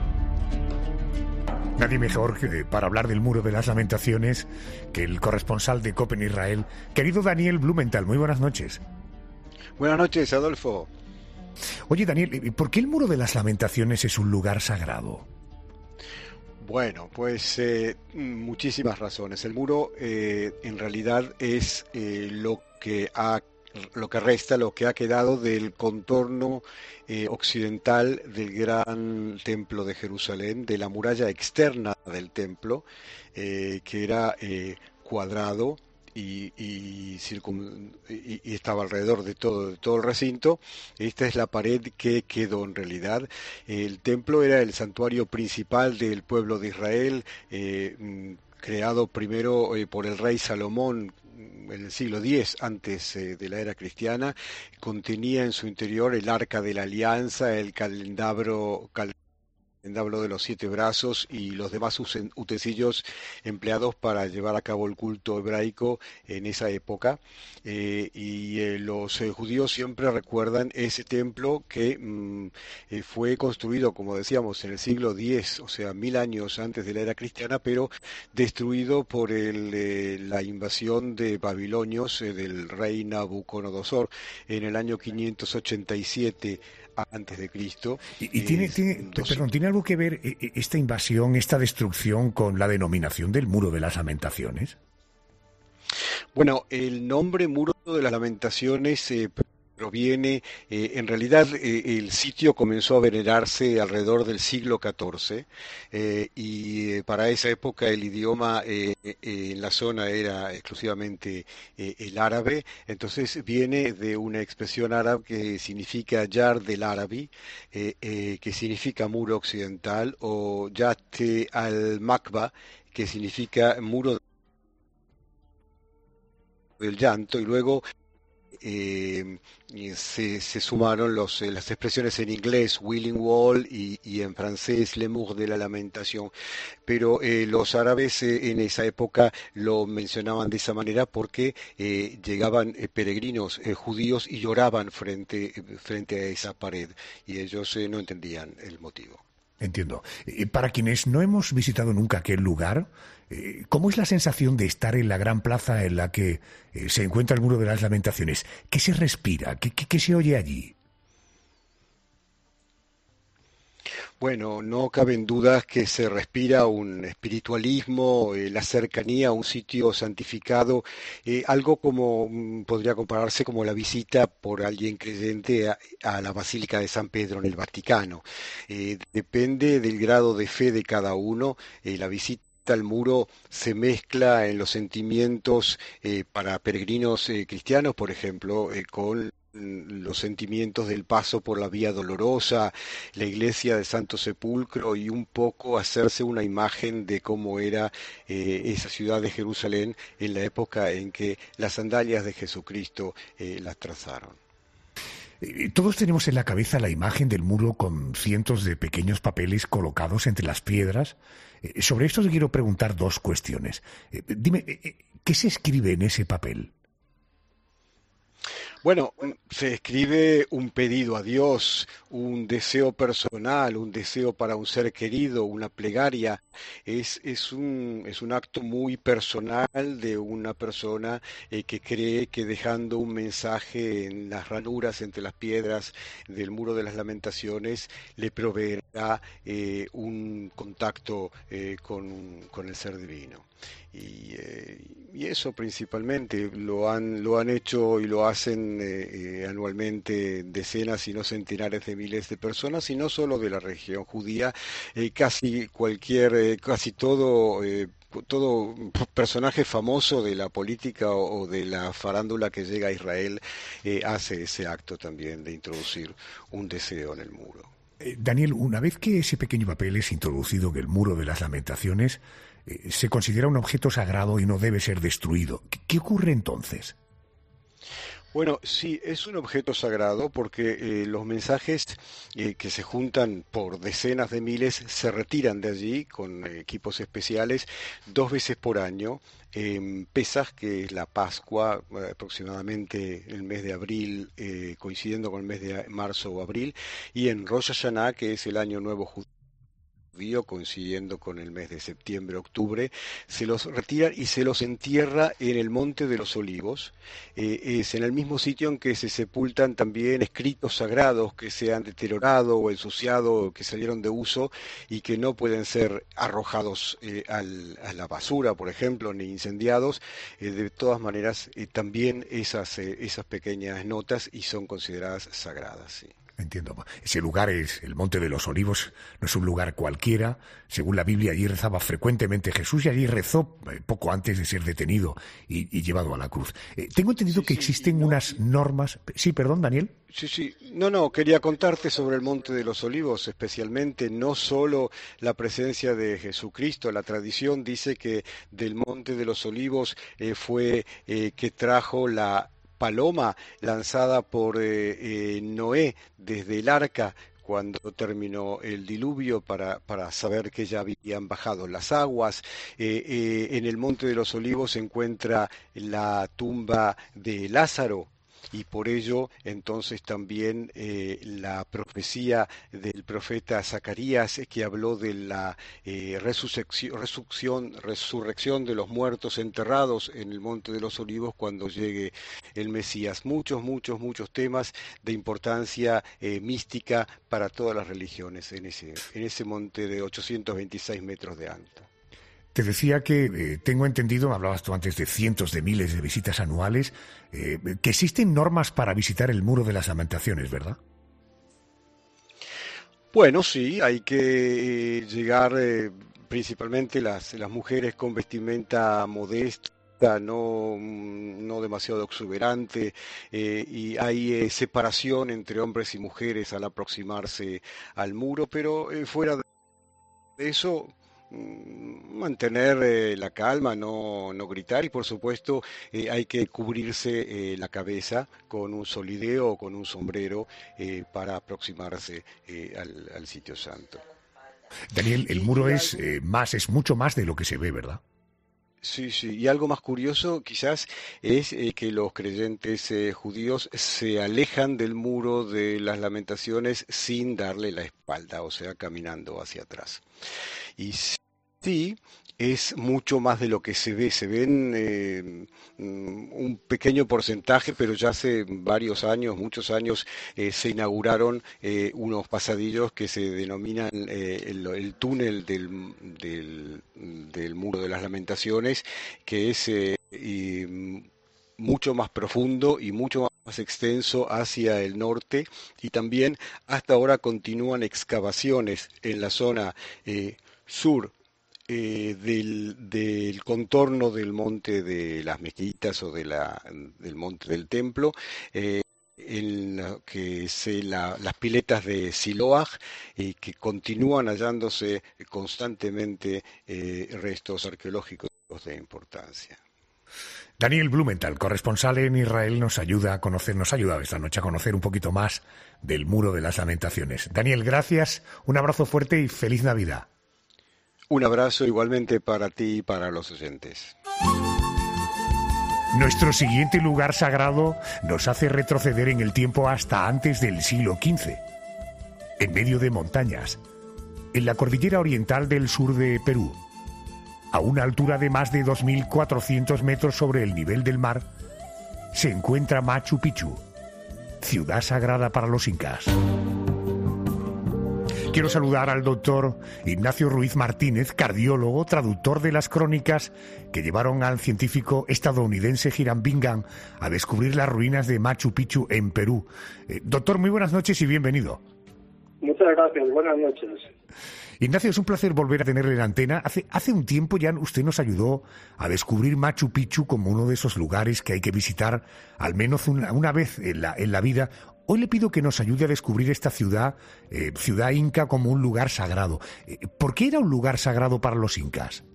Nadie mejor para hablar del Muro de las Lamentaciones que el corresponsal de COPE en Israel, querido Daniel Blumenthal. Muy buenas noches. Buenas noches, Adolfo. Oye, Daniel, ¿por qué el Muro de las Lamentaciones es un lugar sagrado? Bueno, pues muchísimas razones. El muro en realidad es lo que resta, lo que ha quedado del contorno occidental del gran templo de Jerusalén, de la muralla externa del templo, que era cuadrado y estaba alrededor de todo el recinto. Esta es la pared que quedó en realidad. El templo era el santuario principal del pueblo de Israel, creado primero por el rey Salomón en el siglo X antes de la era cristiana. Contenía en su interior el Arca de la Alianza, el candelabro de los 7 brazos y los demás utensilios empleados para llevar a cabo el culto hebraico en esa época. Los judíos siempre recuerdan ese templo que fue construido, como decíamos, en el siglo X, o sea, 1000 años antes de la era cristiana, pero destruido por la invasión de babilonios del rey Nabucodonosor en el año 587 antes de Cristo. ¿Tiene algo que ver esta invasión, esta destrucción con la denominación del Muro de las Lamentaciones? Bueno, el nombre Muro de las Lamentaciones proviene, en realidad el sitio comenzó a venerarse alrededor del siglo XIV y para esa época el idioma en la zona era exclusivamente el árabe, entonces viene de una expresión árabe que significa Yar del Arabi, que significa muro occidental, o Yate al-Makba, que significa muro del llanto, y luego se sumaron las expresiones en inglés, Wailing Wall, y en francés, Le Mur de la Lamentación. Pero los árabes en esa época lo mencionaban de esa manera porque llegaban peregrinos judíos y lloraban frente a esa pared, y ellos no entendían el motivo. Entiendo. Para quienes no hemos visitado nunca aquel lugar, ¿cómo es la sensación de estar en la gran plaza en la que se encuentra el Muro de las Lamentaciones? ¿Qué se respira? ¿Qué se oye allí? Bueno, no caben dudas que se respira un espiritualismo, la cercanía a un sitio santificado, algo como podría compararse como la visita por alguien creyente a la Basílica de San Pedro en el Vaticano. Depende del grado de fe de cada uno, la visita al muro se mezcla en los sentimientos para peregrinos cristianos, por ejemplo, con los sentimientos del paso por la Vía Dolorosa, la iglesia de Santo Sepulcro, y un poco hacerse una imagen de cómo era esa ciudad de Jerusalén en la época en que las sandalias de Jesucristo las trazaron. Todos tenemos en la cabeza la imagen del muro con cientos de pequeños papeles colocados entre las piedras. Sobre esto te quiero preguntar dos cuestiones. Dime, ¿qué se escribe en ese papel? Bueno, se escribe un pedido a Dios, un deseo personal, un deseo para un ser querido, una plegaria. Es un acto muy personal de una persona que cree que dejando un mensaje en las ranuras, entre las piedras del Muro de las Lamentaciones, le proveerá un contacto con el ser divino. Y eso principalmente lo han hecho y lo hacen anualmente decenas y no centenares de miles de personas, y no solo de la región judía, casi todo personaje famoso de la política o de la farándula que llega a Israel hace ese acto también de introducir un deseo en el muro. Daniel, una vez que ese pequeño papel es introducido en el Muro de las Lamentaciones, se considera un objeto sagrado y no debe ser destruido. ¿Qué ocurre entonces? Bueno, sí, es un objeto sagrado porque los mensajes que se juntan por decenas de miles se retiran de allí con equipos especiales 2 veces por año. En Pesaj, que es la Pascua, aproximadamente el mes de abril, coincidiendo con el mes de marzo o abril, y en Rosh Hashanah, que es el Año Nuevo Judío, coincidiendo con el mes de septiembre-octubre, se los retira y se los entierra en el Monte de los Olivos. Es en el mismo sitio en que se sepultan también escritos sagrados que se han deteriorado o ensuciado, o que salieron de uso y que no pueden ser arrojados a la basura, por ejemplo, ni incendiados. De todas maneras, también esas pequeñas notas y son consideradas sagradas, sí. Entiendo. Ese lugar es el Monte de los Olivos, no es un lugar cualquiera. Según la Biblia, allí rezaba frecuentemente Jesús y allí rezó poco antes de ser detenido y llevado a la cruz. Tengo entendido que existen unas normas... Sí, perdón, Daniel. Sí. No, quería contarte sobre el Monte de los Olivos, especialmente no solo la presencia de Jesucristo. La tradición dice que del Monte de los Olivos fue que trajo la paloma lanzada por Noé desde el arca cuando terminó el diluvio para saber que ya habían bajado las aguas. En el Monte de los Olivos se encuentra la tumba de Lázaro, y por ello entonces también la profecía del profeta Zacarías, que habló de la resurrección de los muertos enterrados en el Monte de los Olivos cuando llegue el Mesías. Muchos temas de importancia mística para todas las religiones en ese monte de 826 metros de alto. Te decía que tengo entendido, me hablabas tú antes de cientos de miles de visitas anuales, que existen normas para visitar el Muro de las Lamentaciones, ¿verdad? Bueno, sí, hay que llegar principalmente las mujeres con vestimenta modesta, no demasiado exuberante, y hay separación entre hombres y mujeres al aproximarse al muro, pero fuera de eso, mantener la calma, no gritar, y por supuesto hay que cubrirse la cabeza con un solideo o con un sombrero para aproximarse al sitio santo. Daniel, el muro es mucho más de lo que se ve, ¿verdad? Sí, sí, y algo más curioso quizás es que los creyentes judíos se alejan del muro de las lamentaciones sin darle la espalda, o sea, caminando hacia atrás. Y sí, es mucho más de lo que se ve. Se ven un pequeño porcentaje, pero ya hace varios años, muchos años, se inauguraron unos pasadillos que se denominan el túnel del Muro de las Lamentaciones, que es mucho más profundo y mucho más extenso hacia el norte, y también hasta ahora continúan excavaciones en la zona sur del contorno del monte de las mezquitas o del monte del templo, en lo que es las piletas de Siloaj, que continúan hallándose constantemente restos arqueológicos de importancia. Daniel Blumenthal, corresponsal en Israel, nos ha ayudado esta noche a conocer un poquito más del Muro de las Lamentaciones. Daniel, gracias, un abrazo fuerte y feliz Navidad. Un abrazo igualmente para ti y para los oyentes. Nuestro siguiente lugar sagrado nos hace retroceder en el tiempo hasta antes del siglo XV. En medio de montañas, en la cordillera oriental del sur de Perú, a una altura de más de 2.400 metros sobre el nivel del mar, se encuentra Machu Picchu, ciudad sagrada para los incas. Quiero saludar al doctor Ignacio Ruiz Martínez, cardiólogo, traductor de las crónicas que llevaron al científico estadounidense Hiram Bingham a descubrir las ruinas de Machu Picchu en Perú. Doctor, muy buenas noches y bienvenido. Muchas gracias, buenas noches. Ignacio, es un placer volver a tenerle en la antena. Hace un tiempo ya usted nos ayudó a descubrir Machu Picchu como uno de esos lugares que hay que visitar al menos una vez en la vida. Hoy le pido que nos ayude a descubrir esta ciudad inca, como un lugar sagrado. ¿Por qué era un lugar sagrado para los incas?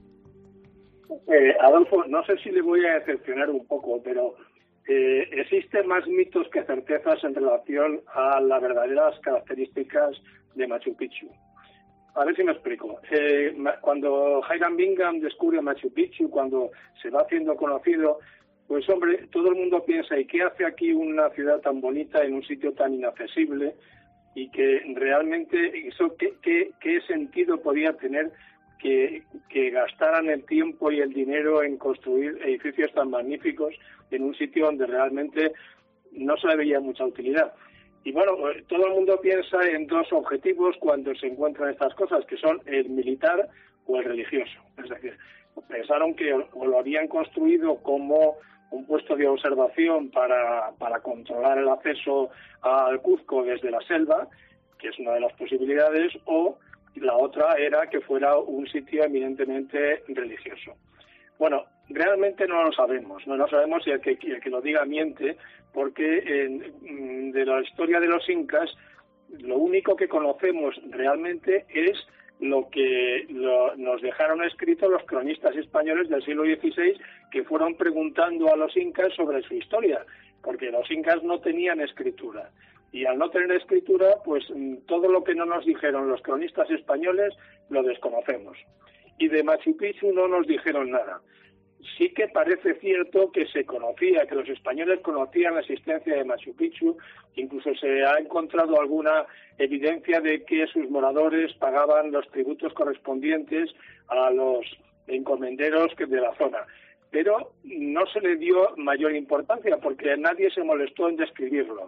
Adolfo, no sé si le voy a decepcionar un poco, pero existen más mitos que certezas en relación a las verdaderas características de Machu Picchu. A ver si me explico. Cuando Hiram Bingham descubre Machu Picchu, cuando se va haciendo conocido, pues hombre, todo el mundo piensa, ¿y qué hace aquí una ciudad tan bonita en un sitio tan inaccesible? Y que realmente eso, ¿qué sentido podía tener que gastaran el tiempo y el dinero en construir edificios tan magníficos en un sitio donde realmente no se le veía mucha utilidad? Y bueno, todo el mundo piensa en dos objetivos cuando se encuentran estas cosas, que son el militar o el religioso. Es decir, pensaron que o lo habían construido como un puesto de observación para controlar el acceso al Cuzco desde la selva, que es una de las posibilidades, o la otra era que fuera un sitio eminentemente religioso. Bueno, realmente no lo sabemos si el que lo diga miente, porque de la historia de los incas, lo único que conocemos realmente es lo que nos dejaron escrito los cronistas españoles del siglo XVI, que fueron preguntando a los incas sobre su historia, porque los incas no tenían escritura. Y al no tener escritura, pues todo lo que no nos dijeron los cronistas españoles lo desconocemos. Y de Machu Picchu no nos dijeron nada. Sí que parece cierto que se conocía, que los españoles conocían la existencia de Machu Picchu, incluso se ha encontrado alguna evidencia de que sus moradores pagaban los tributos correspondientes a los encomenderos de la zona. Pero no se le dio mayor importancia porque nadie se molestó en describirlo.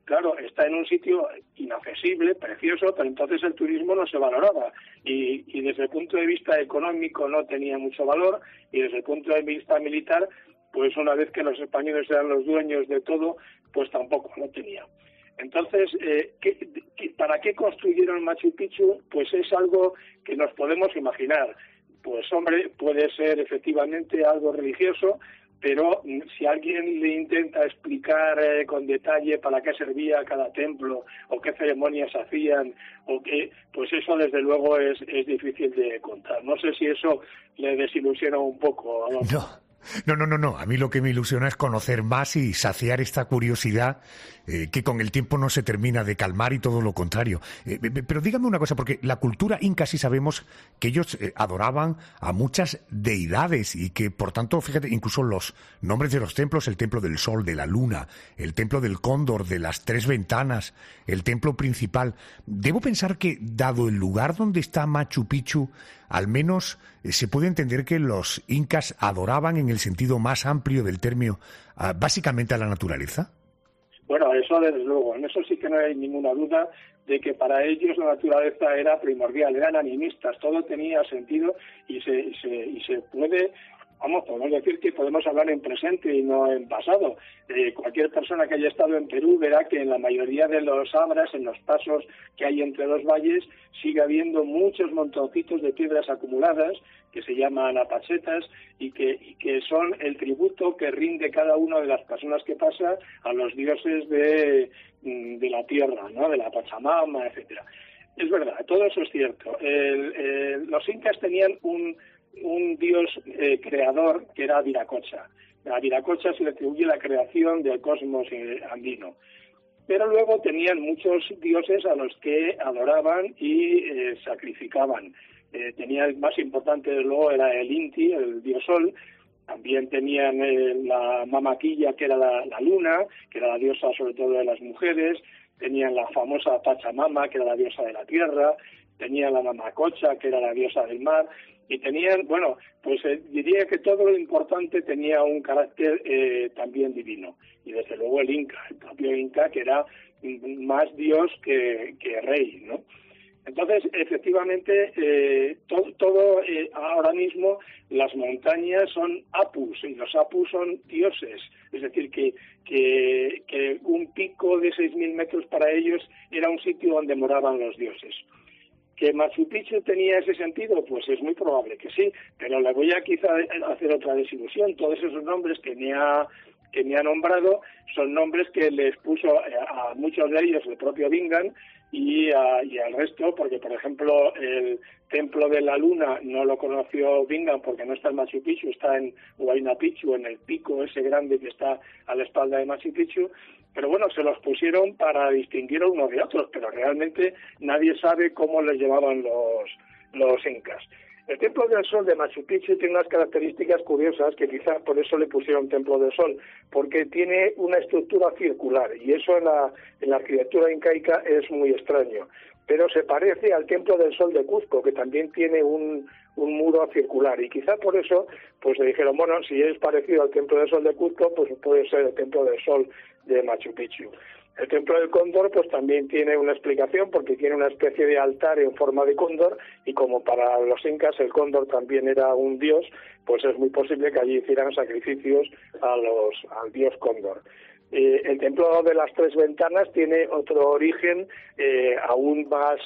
claro, está en un sitio inaccesible, precioso, pero entonces el turismo no se valoraba y desde el punto de vista económico no tenía mucho valor y desde el punto de vista militar, pues una vez que los españoles eran los dueños de todo, pues tampoco lo tenía. Entonces, ¿para qué construyeron Machu Picchu? Pues es algo que nos podemos imaginar. Pues hombre, puede ser efectivamente algo religioso, pero si alguien le intenta explicar con detalle para qué servía cada templo o qué ceremonias hacían, o qué, pues eso desde luego es difícil de contar. No sé si eso le desilusiona un poco. No. A mí lo que me ilusiona es conocer más y saciar esta curiosidad que con el tiempo no se termina de calmar y todo lo contrario. Pero dígame una cosa, porque la cultura inca sí sabemos que ellos adoraban a muchas deidades y que, por tanto, fíjate, incluso los nombres de los templos, el templo del sol, de la luna, el templo del cóndor, de las 3 ventanas, el templo principal. Debo pensar que, dado el lugar donde está Machu Picchu, al menos se puede entender que los incas adoraban en el sentido más amplio del término, básicamente a la naturaleza. Bueno, eso desde luego, en eso sí que no hay ninguna duda de que para ellos la naturaleza era primordial, eran animistas, todo tenía sentido y se puede, podemos decir que podemos hablar en presente y no en pasado. Cualquier persona que haya estado en Perú verá que en la mayoría de los abras, en los pasos que hay entre los valles, sigue habiendo muchos montoncitos de piedras acumuladas que se llaman apachetas y que son el tributo que rinde cada una de las personas que pasa a los dioses de la tierra, ¿no? De la Pachamama, etcétera. Es verdad, todo eso es cierto. Los incas tenían un dios creador que era Viracocha. A Viracocha se le atribuye la creación del cosmos andino. Pero luego tenían muchos dioses a los que adoraban y sacrificaban. Tenía el más importante, desde luego, era el Inti, el dios sol. También tenían la Mamaquilla, que era la luna, que era la diosa sobre todo de las mujeres. Tenían la famosa Pachamama, que era la diosa de la tierra. Tenían la Mamacocha, que era la diosa del mar. Y tenían, pues diría que todo lo importante tenía un carácter también divino. Y desde luego el propio Inca, que era más dios que rey, ¿no? Entonces, efectivamente, todo ahora mismo las montañas son apus, y los apus son dioses. Es decir, que un pico de 6.000 metros para ellos era un sitio donde moraban los dioses. ¿Que Machu Picchu tenía ese sentido? Pues es muy probable que sí, pero le voy a quizá hacer otra desilusión. Todos esos nombres que me ha nombrado son nombres que les puso a muchos de ellos el propio Bingham y al resto, porque por ejemplo el templo de la luna no lo conoció Bingham porque no está en Machu Picchu, está en Huayna Picchu, en el pico ese grande que está a la espalda de Machu Picchu. Pero bueno, se los pusieron para distinguir a unos de otros, pero realmente nadie sabe cómo les llamaban los incas. El Templo del Sol de Machu Picchu tiene unas características curiosas que quizás por eso le pusieron Templo del Sol, porque tiene una estructura circular y eso en la arquitectura incaica es muy extraño. Pero se parece al Templo del Sol de Cuzco, que también tiene un muro circular y quizá por eso pues le dijeron, bueno, si es parecido al Templo del Sol de Cuzco, pues puede ser el Templo del Sol de Machu Picchu. El Templo del Cóndor pues también tiene una explicación porque tiene una especie de altar en forma de cóndor y como para los incas el cóndor también era un dios, pues es muy posible que allí hicieran sacrificios al dios cóndor. El templo de las 3 ventanas tiene otro origen aún más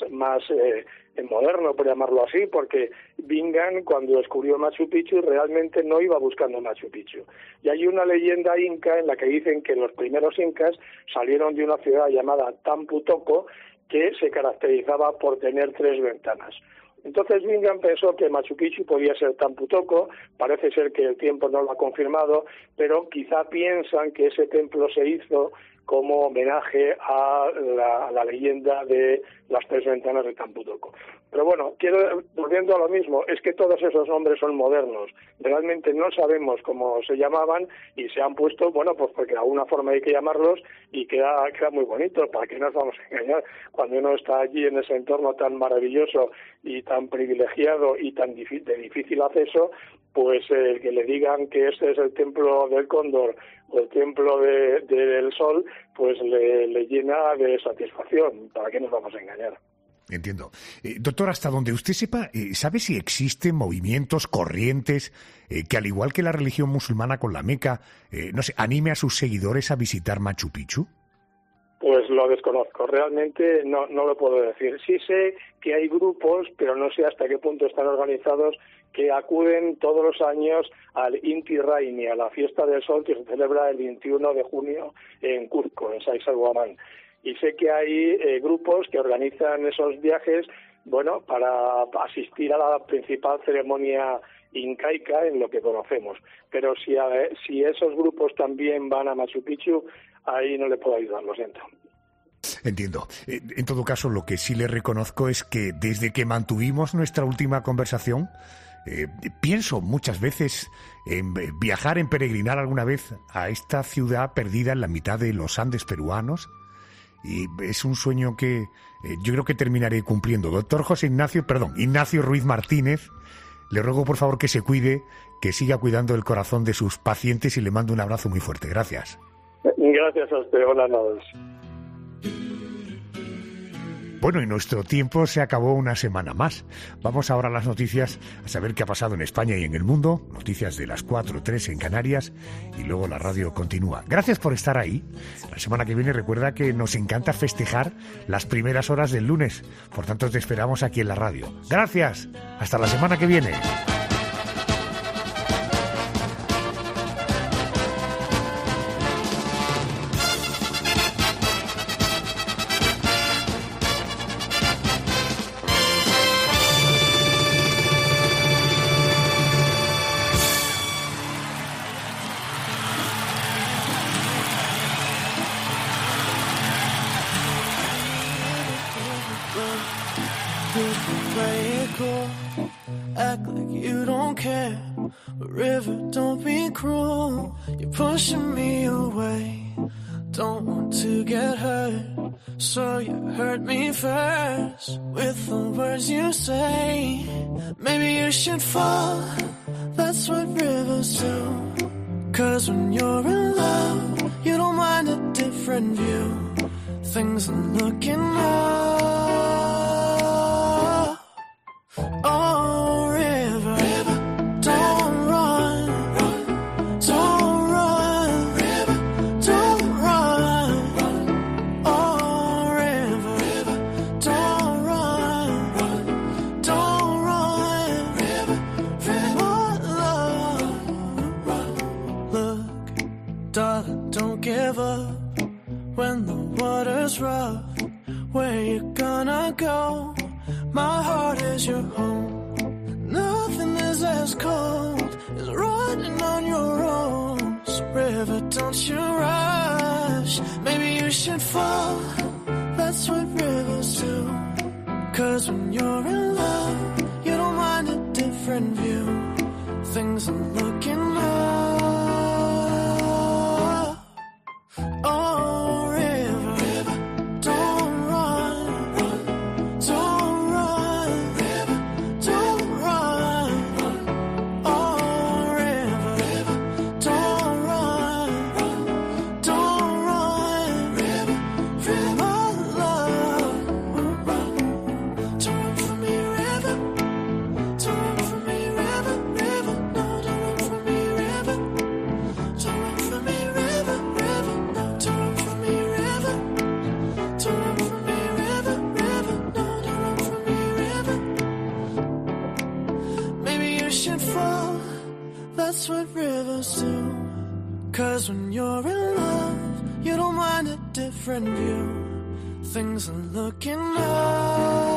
moderno, por llamarlo así, porque Bingham, cuando descubrió Machu Picchu, realmente no iba buscando Machu Picchu. Y hay una leyenda inca en la que dicen que los primeros incas salieron de una ciudad llamada Tampu Tocco, que se caracterizaba por tener 3 ventanas. Entonces Bingham pensó que Machu Picchu podía ser Tampu Tocco, parece ser que el tiempo no lo ha confirmado, pero quizá piensan que ese templo se hizo como homenaje a la leyenda de las 3 ventanas de Tampu Tocco. Pero bueno, volviendo a lo mismo, es que todos esos nombres son modernos. Realmente no sabemos cómo se llamaban y se han puesto, pues porque de alguna forma hay que llamarlos y queda muy bonito. ¿Para qué nos vamos a engañar? Cuando uno está allí en ese entorno tan maravilloso y tan privilegiado y tan de difícil acceso, pues que le digan que este es el templo del cóndor o el templo del sol, pues le llena de satisfacción. ¿Para qué nos vamos a engañar? Entiendo. Doctor, hasta donde usted sepa, ¿sabe si existen movimientos, corrientes, que al igual que la religión musulmana con la Meca, no sé, anime a sus seguidores a visitar Machu Picchu? Pues lo desconozco, realmente no lo puedo decir. Sí sé que hay grupos, pero no sé hasta qué punto están organizados, que acuden todos los años al Inti Raymi, a la fiesta del sol que se celebra el 21 de junio en Cuzco, en Sacsayhuamán. Y sé que hay grupos que organizan esos viajes, bueno, para asistir a la principal ceremonia incaica en lo que conocemos. Pero si esos grupos también van a Machu Picchu, ahí no le puedo ayudar, lo siento. Entiendo. En todo caso, lo que sí le reconozco es que desde que mantuvimos nuestra última conversación, pienso muchas veces en viajar, en peregrinar alguna vez a esta ciudad perdida en la mitad de los Andes peruanos. Y es un sueño que yo creo que terminaré cumpliendo. Doctor Ignacio Ruiz Martínez, le ruego por favor que se cuide, que siga cuidando el corazón de sus pacientes y le mando un abrazo muy fuerte. Gracias. Gracias a usted. Buenas noches. Bueno, y nuestro tiempo se acabó una semana más. Vamos ahora a las noticias, a saber qué ha pasado en España y en el mundo. Noticias de las 4:03 en Canarias y luego la radio continúa. Gracias por estar ahí. La semana que viene recuerda que nos encanta festejar las primeras horas del lunes. Por tanto, te esperamos aquí en la radio. Gracias. Hasta la semana que viene. Act like you don't care, but River, don't be cruel. You're pushing me away. Don't want to get hurt, so you hurt me first with the words you say. Maybe you should fall, that's what rivers do. 'Cause when you're in love, you don't mind a different view. Things are looking up. Oh, river, don't run, don't run, don't run. Oh, river, don't run, don't run from our love. Look, darling, don't give up when the water's rough. Where you gonna go? My heart is your home. Nothing is as cold as running on your own. So river, don't you rush. Maybe you should fall. That's what rivers do. 'Cause when you're in love, you don't mind a different view. Things are looking up. Oh, river, don't run, don't run, don't run. Oh, river, don't run, don't run from our love. Don't run from me, river. Don't run from me, river, river. No, don't run from me, river. Don't run from me, river, river. No, don't run from me, river. Don't run from me, river, river. No, don't run from me, river. Maybe you should fall. That's what rivers do. 'Cause when you're in love, you don't mind a different view. Things are looking up.